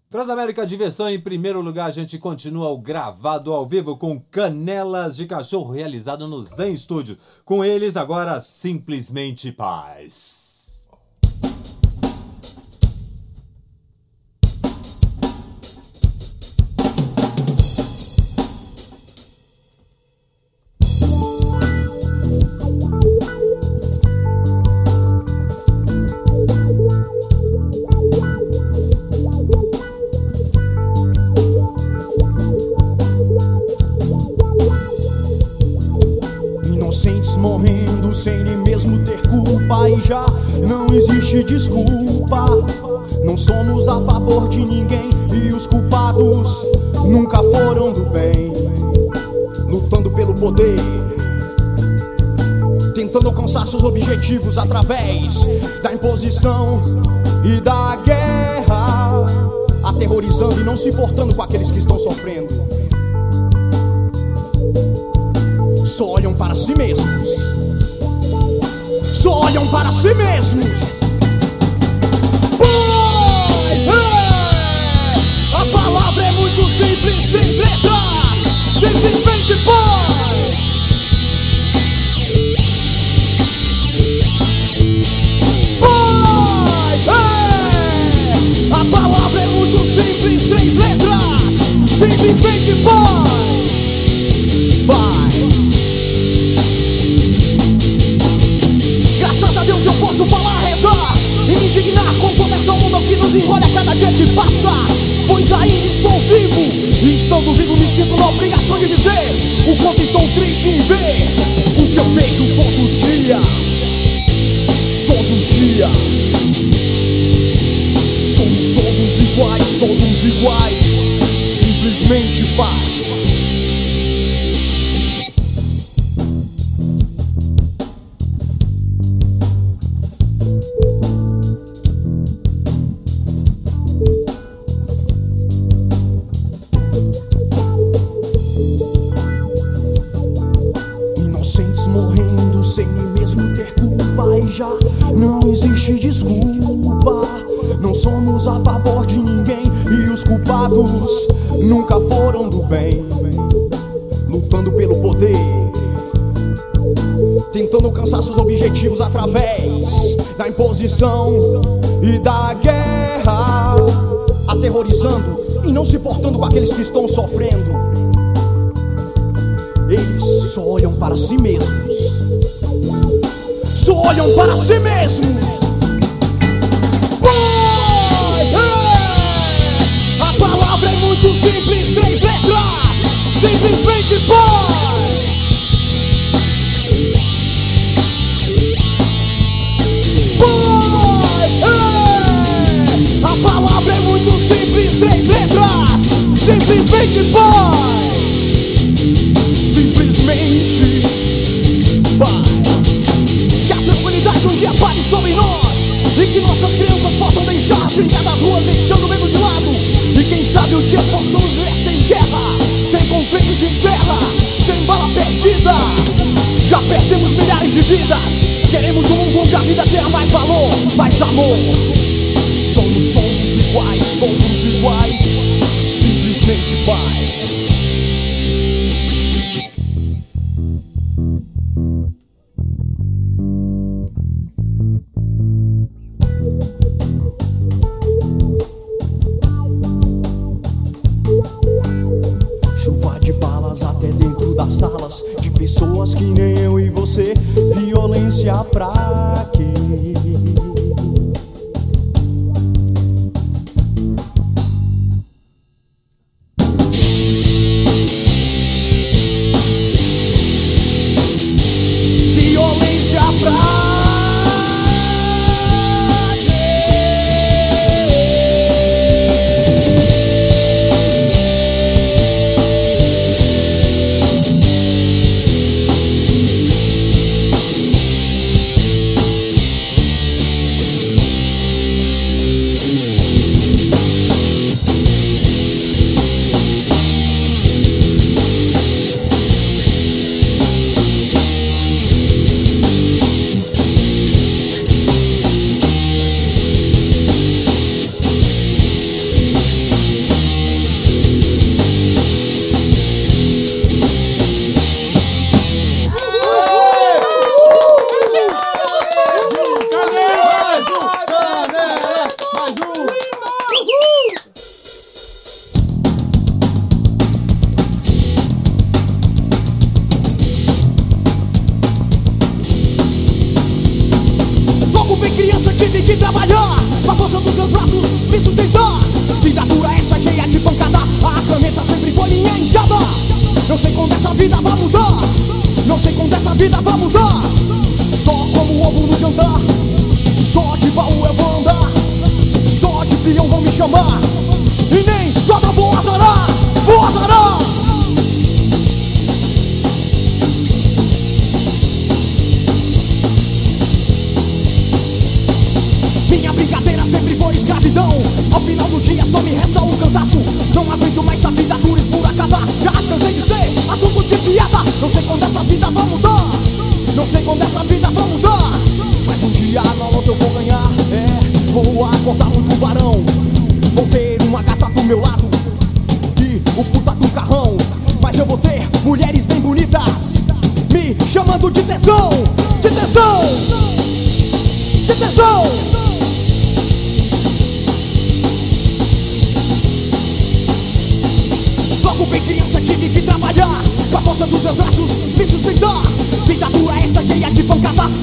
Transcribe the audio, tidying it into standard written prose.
Transamérica Diversão em primeiro lugar, a gente continua o gravado ao vivo com Canelas de Cachorro realizado no Zen Studio. Com eles agora Simplesmente Paz. Morrendo sem nem mesmo ter culpa, e já não existe desculpa. Não somos a favor de ninguém e os culpados nunca foram do bem. Lutando pelo poder, tentando alcançar seus objetivos através da imposição e da guerra, aterrorizando e não se importando com aqueles que estão sofrendo. Só olham para si mesmos. Só olham para si mesmos. Paz! A palavra é muito simples, 3 letras. Simplesmente paz. Paz! A palavra é muito simples, 3 letras. Simplesmente paz. Graças a Deus eu posso falar, rezar e me indignar com toda essa onda que nos engole a cada dia que passa. Pois ainda estou vivo, e estando vivo me sinto na obrigação de dizer o quanto estou triste em ver o que eu vejo todo dia. Todo dia. Somos todos iguais, simplesmente paz. Morrendo sem nem mesmo ter culpa, e já não existe desculpa. Não somos a favor de ninguém e os culpados nunca foram do bem. Lutando pelo poder, tentando alcançar seus objetivos através da imposição e da guerra, aterrorizando e não se importando com aqueles que estão sofrendo. Eles só olham para si mesmos. Só olham para si mesmos. Pai! A palavra é muito simples, 3 letras. Simplesmente Pai! Pai! A palavra é muito simples, 3 letras. Simplesmente Pai! Simplesmente paz. Que a tranquilidade um dia pare sobre nós, e que nossas crianças possam deixar brincar nas ruas, deixando o medo de lado. E quem sabe um dia possamos viver sem guerra, sem conflitos de terra, sem bala perdida. Já perdemos milhares de vidas. Queremos um mundo onde a vida tenha mais valor, mais amor. Somos todos iguais, simplesmente paz. Salas de pessoas que nem eu e você. Violência pra quê? Violência pra vida vai mudar. Só como ovo no jantar, só de baú eu vou andar, só de peão vão me chamar, e nem toda vou azarar, vou azarar. Minha brincadeira sempre foi escravidão. Ao final do dia só me resta o cansaço. Não aguento mais essa vida dura, esburacada. Já cansei de ser assunto de piada. Não sei quando essa vida vai mudar, não sei quando essa vida vai mudar. Mas um dia na luta eu vou ganhar. Vou acordar um tubarão, vou ter uma gata do meu lado e o puta do carrão. Mas eu vou ter mulheres bem bonitas me chamando de tesão, de tesão, de tesão. Logo bem criança tive que trabalhar, com a força dos meus braços me sustentar. Vida dura essa cheia de pancada,